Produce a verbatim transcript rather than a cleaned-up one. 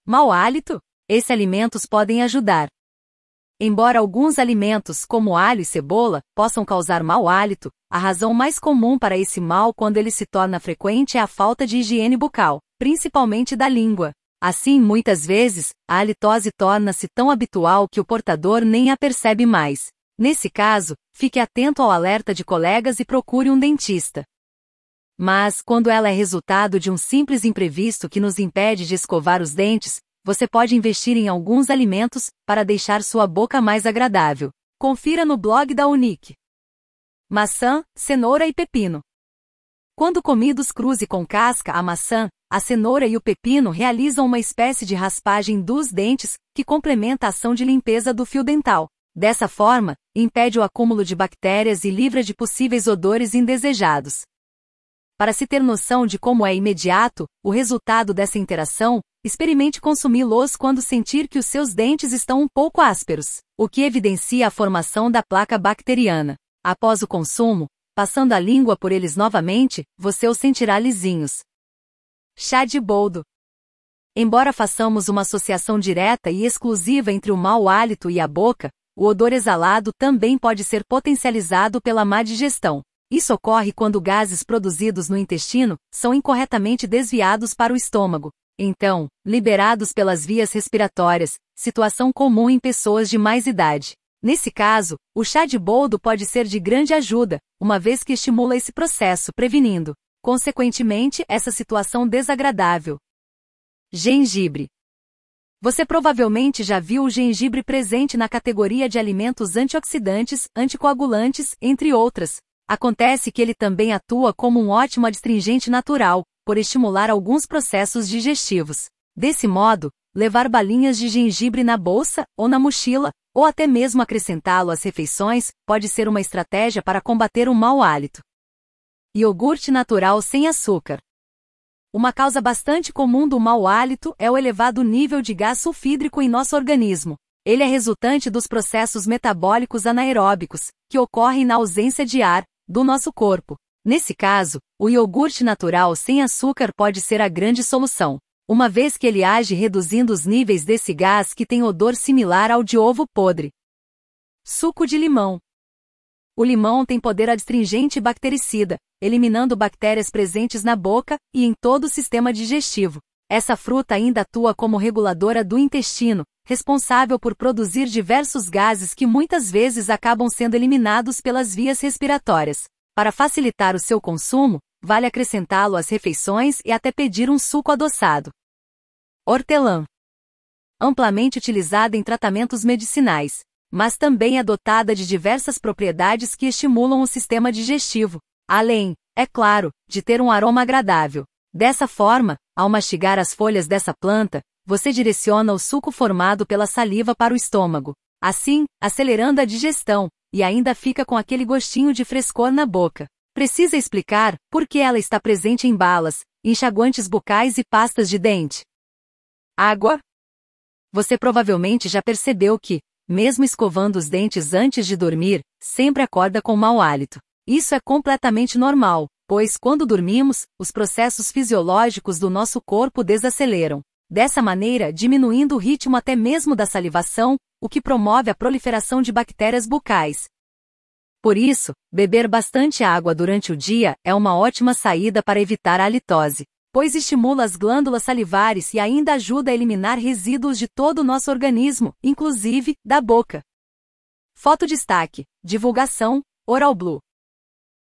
Mau hálito? Esses alimentos podem ajudar. Embora alguns alimentos, como alho e cebola, possam causar mau hálito, a razão mais comum para esse mal quando ele se torna frequente é a falta de higiene bucal, principalmente da língua. Assim, muitas vezes, a halitose torna-se tão habitual que o portador nem a percebe mais. Nesse caso, fique atento ao alerta de colegas e procure um dentista. Mas, quando ela é resultado de um simples imprevisto que nos impede de escovar os dentes, você pode investir em alguns alimentos para deixar sua boca mais agradável. Confira no blog da Unique. Maçã, cenoura e pepino. Quando comidos crus e com casca, a maçã, a cenoura e o pepino realizam uma espécie de raspagem dos dentes, que complementa a ação de limpeza do fio dental. Dessa forma, impede o acúmulo de bactérias e livra de possíveis odores indesejados. Para se ter noção de como é imediato o resultado dessa interação, experimente consumi-los quando sentir que os seus dentes estão um pouco ásperos, o que evidencia a formação da placa bacteriana. Após o consumo, passando a língua por eles novamente, você os sentirá lisinhos. Chá de boldo. Embora façamos uma associação direta e exclusiva entre o mau hálito e a boca, o odor exalado também pode ser potencializado pela má digestão. Isso ocorre quando gases produzidos no intestino são incorretamente desviados para o estômago, então, liberados pelas vias respiratórias, situação comum em pessoas de mais idade. Nesse caso, o chá de boldo pode ser de grande ajuda, uma vez que estimula esse processo, prevenindo, consequentemente, essa situação desagradável. Gengibre. Você provavelmente já viu o gengibre presente na categoria de alimentos antioxidantes, anticoagulantes, entre outras. Acontece que ele também atua como um ótimo adstringente natural, por estimular alguns processos digestivos. Desse modo, levar balinhas de gengibre na bolsa, ou na mochila, ou até mesmo acrescentá-lo às refeições, pode ser uma estratégia para combater o mau hálito. Iogurte natural sem açúcar. Uma causa bastante comum do mau hálito é o elevado nível de gás sulfídrico em nosso organismo. Ele é resultante dos processos metabólicos anaeróbicos, que ocorrem na ausência de ar, do nosso corpo. Nesse caso, o iogurte natural sem açúcar pode ser a grande solução, uma vez que ele age reduzindo os níveis desse gás que tem odor similar ao de ovo podre. Suco de limão. O limão tem poder adstringente e bactericida, eliminando bactérias presentes na boca e em todo o sistema digestivo. Essa fruta ainda atua como reguladora do intestino, responsável por produzir diversos gases que muitas vezes acabam sendo eliminados pelas vias respiratórias. Para facilitar o seu consumo, vale acrescentá-lo às refeições e até pedir um suco adoçado. Hortelã. Amplamente utilizada em tratamentos medicinais, mas também é dotada de diversas propriedades que estimulam o sistema digestivo, além, é claro, de ter um aroma agradável. Dessa forma, ao mastigar as folhas dessa planta, você direciona o suco formado pela saliva para o estômago, assim, acelerando a digestão, e ainda fica com aquele gostinho de frescor na boca. Precisa explicar por que ela está presente em balas, enxaguantes bucais e pastas de dente. Água. Você provavelmente já percebeu que, mesmo escovando os dentes antes de dormir, sempre acorda com mau hálito. Isso é completamente normal, pois quando dormimos, os processos fisiológicos do nosso corpo desaceleram. Dessa maneira, diminuindo o ritmo até mesmo da salivação, o que promove a proliferação de bactérias bucais. Por isso, beber bastante água durante o dia é uma ótima saída para evitar a halitose, pois estimula as glândulas salivares e ainda ajuda a eliminar resíduos de todo o nosso organismo, inclusive da boca. Foto destaque: divulgação, Oral Blue.